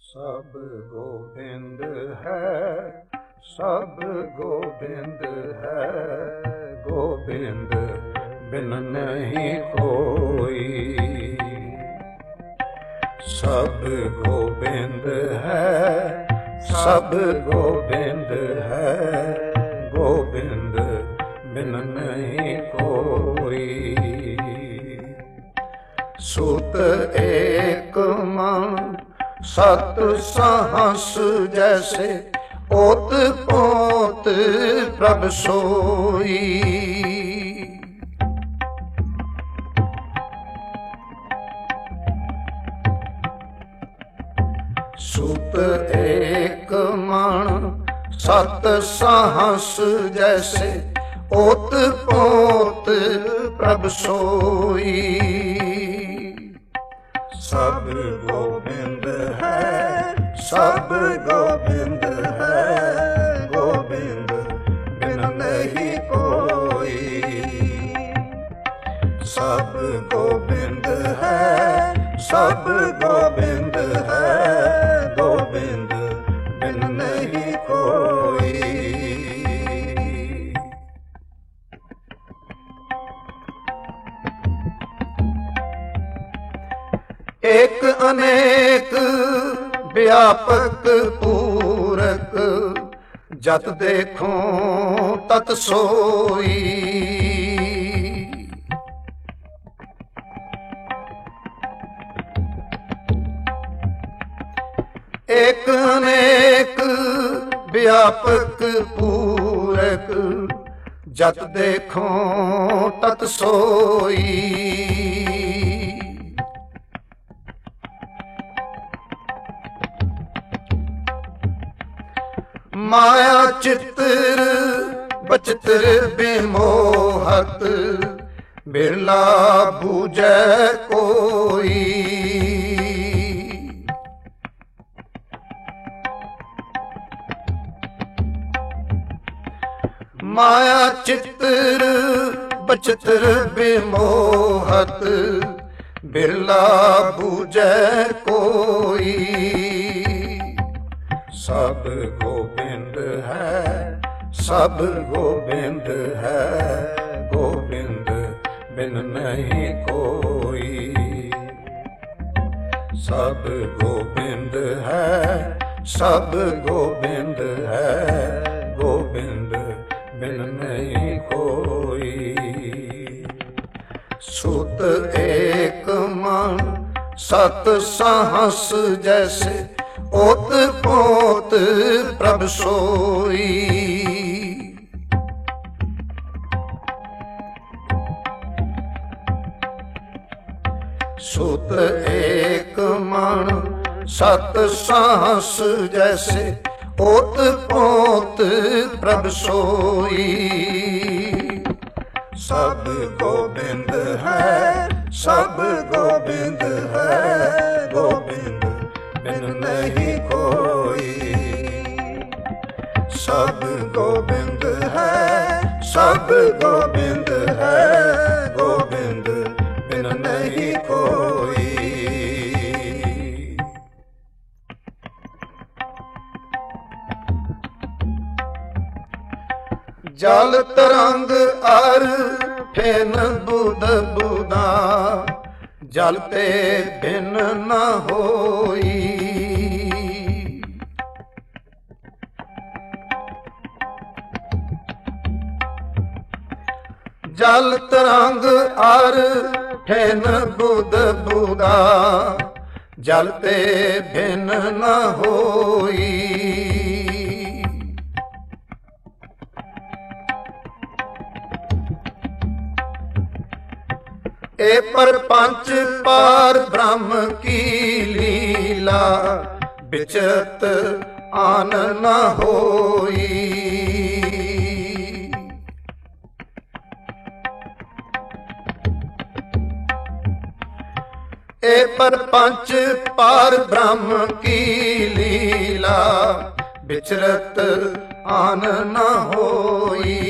ਸਭ ਗੋਬਿੰਦ ਹੈ, ਸਭ ਗੋਬਿੰਦ ਹੈ, ਗੋਬਿੰਦ ਬਿਨ ਨਹੀਂ ਕੋਈ। ਸਭ ਗੋਬਿੰਦ ਹੈ, ਸਭ ਗੋਬਿੰਦ ਹੈ, ਗੋਬਿੰਦ ਬਿਨ ਨਹੀਂ ਕੋਈ। ਸੁਤ ਏਕ ਮਨ ਸਤ सहस जैसे, ओत पोत प्रभ सोई। सुत एक मन सत सहस जैसे, ओत पोत प्रभ सोई। सब गोबिंद है, सब गोबिंद है, गोबिंद बिन नहीं कोई। सब गोबिंद है, सब गोबिंद है, गोबिंद बिन नहीं कोई। एक अनेक व्यापक पूरक, जत देखो तत सोई। एक अनेक व्यापक पूरक, जत देखो तत सोई। माया चित्र बचित्र बेमोहत, बिरला बूझै कोई। माया चित्र बचित्र बेमोहत, बिरला बूझै कोई। सब गोबिंद है, सब गोबिंद है, गोबिंद बिन नहीं कोई। सब गोबिंद है, सब गोबिंद है, गोबिंद बिन नहीं कोई। सुत एक मन सत सहस जैसे, ओत पोत प्रभ सोई। सुत एक मन सत सहस जैसे, ओत पोत प्रभ सोई। सब गोबिंद है, सब गोबिंद है, गोबिंद बिन नहीं कोई। सब गोबिंद है, सब गोबिंद है, गोबिंद बिन नहीं कोई। जल तरंग अर फेन बुध बुधा, जल ते बिन न होई। जल तरंग अर फेन बुध बुधा, जल ते बिन न होई। ए परपंच पार ब्रह्म की लीला, बिचत आन न होई। ए परपंच पार ब्रह्म की लीला, बिचरत आन न होई।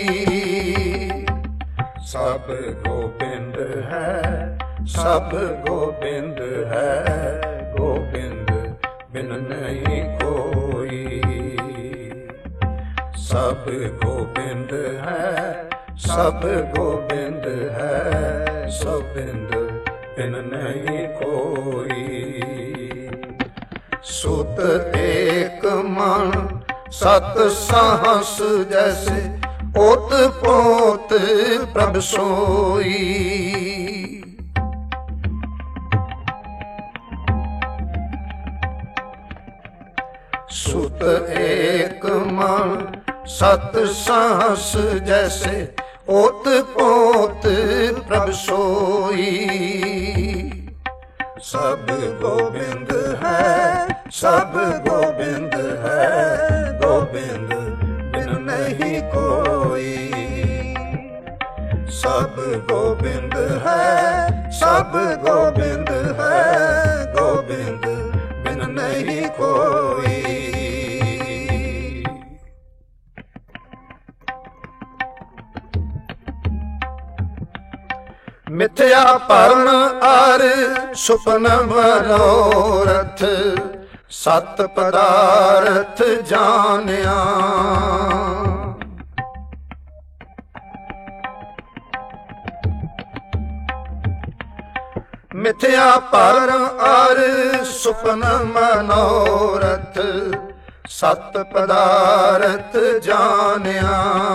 सब गोबिंद है, सब गोबिंद है, गोबिंद बिन नहीं कोई। सब गोबिंद है, सब गोबिंद है, सो बिंद बिन नहीं कोई। सुत एक मन सत साहस जैसे, ओत पोत प्रभ सोई। सुत एक मन सत साहस जैसे, ओत पोत प्रभ सोई। सब गोबिंद है, सब गोबिंद है, गोबिंद बिन नहीं कोई। सब गोबिंद है, सब गोबिंद है, गोबिंद बिन नहीं कोई। मिथ्या भरम अर सुपन मनोरथ, सत पदार्थ जानिया। मिथ्या भरम अर सुपन मनोरथ, सत पदार्थ जानिया।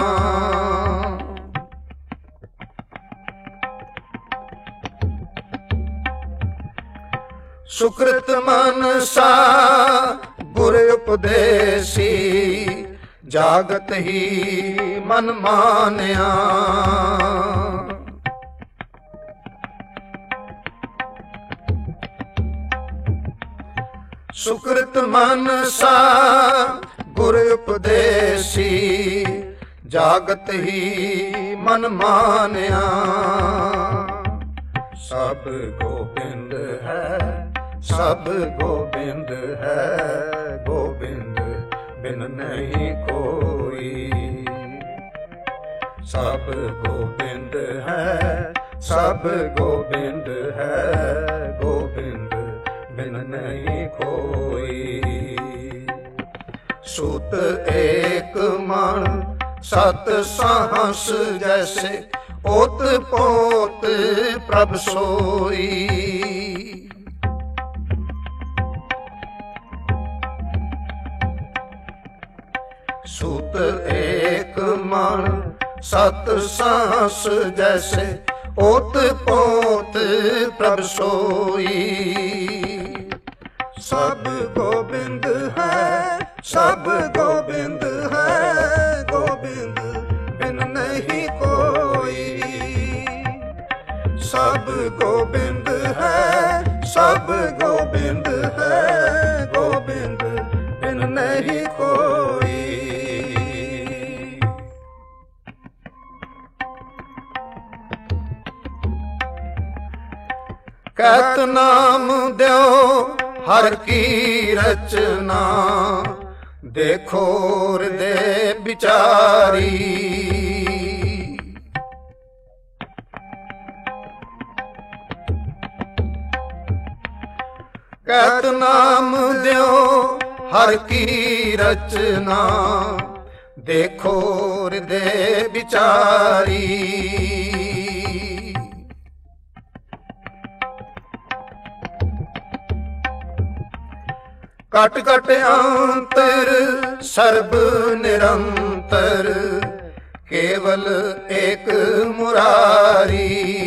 सुकृत मनसा गुर उपदेसी, जागत ही मन मानिया। सुकृत मनसा गुर उपदेसी, जागत ही मन मानिया। सब गोबिंद है, सब गोबिंद है, गोबिंद बिन नहीं कोई। सब गोबिंद है, सब गोबिंद है, गोबिंद बिन नहीं कोई। सुत एक मन सत साहस जैसे, ओत पोत प्रभ सोई। सुत एक मन सत साहस जैसे, ओत पोत प्रभ सोई। सब गोबिंद है, सब गोबिंद है, गोबिंद बिन नहीं कोई। सब गोबिंद है, सब गोबिंद है, गोबिंद बिन नहीं कोई। कहत नाम दो हर की रचना, देखो हृदय विचारी। कहत नाम दो हर की रचना, देखो हृदय विचारी। कट कट अंतर सर्ब निरंतर, केवल एक मुरारी।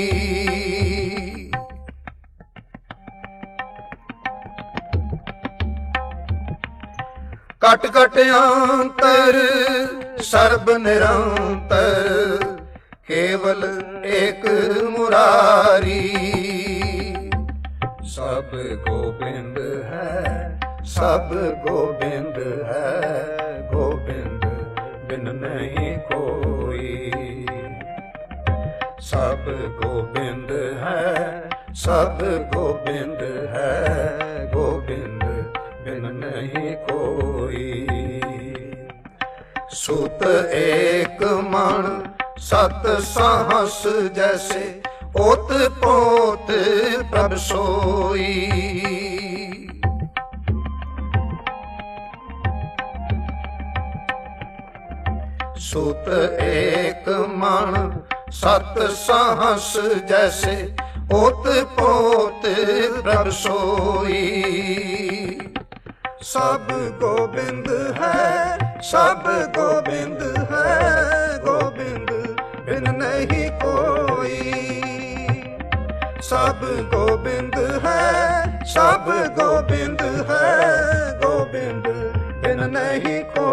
कट कट अंतर सर्ब निरंतर, केवल एक मुरारी। सब गोबिंद है, सब गोबिंद है, गोबिंद बिन नहीं कोई। सब गोबिंद है, सब गोबिंद है, गोबिंद बिन नहीं कोई। सुत एक मन सत साहस जैसे, ओत पोत प्रभ सोई। सूत एक मन सत सहस जैसे ओत पोत प्रभ सोई। सब गोबिंद है, सब गोबिंद है, गोबिंद बिन नहीं कोई। सब गोबिंद है, सब गोबिंद है, गोबिंद बिन नहीं कोई।